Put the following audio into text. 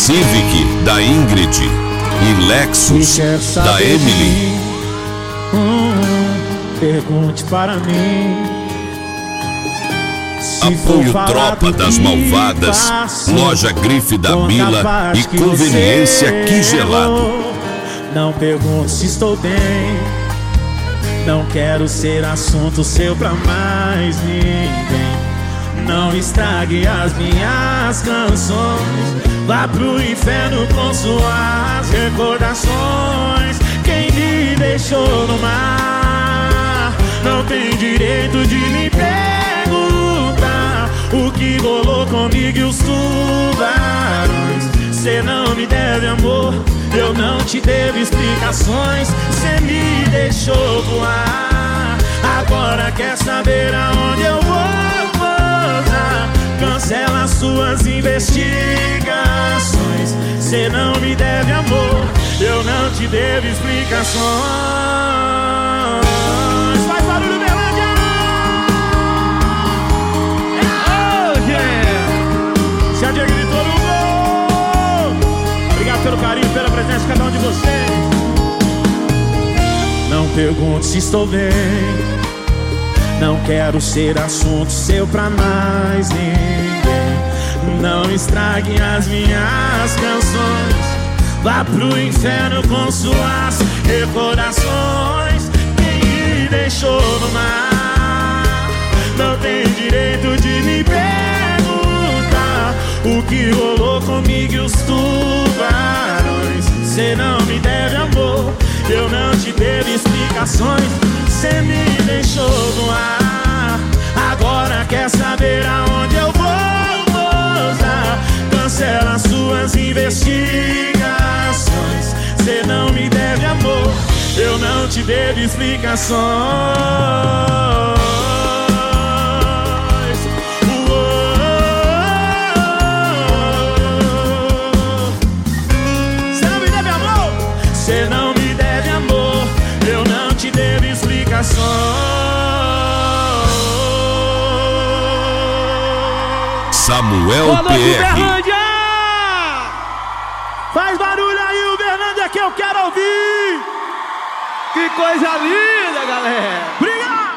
Civic da Ingrid e Lexus da Emily. Pergunte para mim. Apoio Tropa das Malvadas, Loja Grife da Mila e Conveniência Quigelado. Não pergunte se estou bem. Não quero ser assunto seu pra mais ninguém. Não estrague as minhas canções. Vá pro inferno com suas recordações. Quem me deixou no mar não tem direito de me perguntar o que rolou comigo e os tubarões. Cê não me deve amor, eu não te devo explicações. Cê me deixou voar, agora quer saber aonde eu vou pousar. Cancela suas investigações. Cê não me deve amor, eu não te devo explicações. Faz barulho, Berlândia! Oh, yeah! Se a Dia gritou no gol. Obrigado pelo carinho, pela presença de cada um de vocês. Não pergunte se estou bem. Não quero ser assunto seu pra mais ninguém. Não estrague as minhas canções. Vá pro inferno com suas recordações. Quem me deixou no mar não tem direito de me perguntar o que rolou comigo e os tubarões. Cê não me deve amor, eu não te devo explicações. Cê me deixou no ar, agora quer saber aonde eu vou pousar. Cancela suas investigações. Cê não me deve amor, eu não te devo explicações. Cê não me deve amor, cê não me deve amor, eu não te devo explicações. Samuel PR. Faz barulho aí, o Berlândia, que eu quero ouvir. Que coisa linda, galera.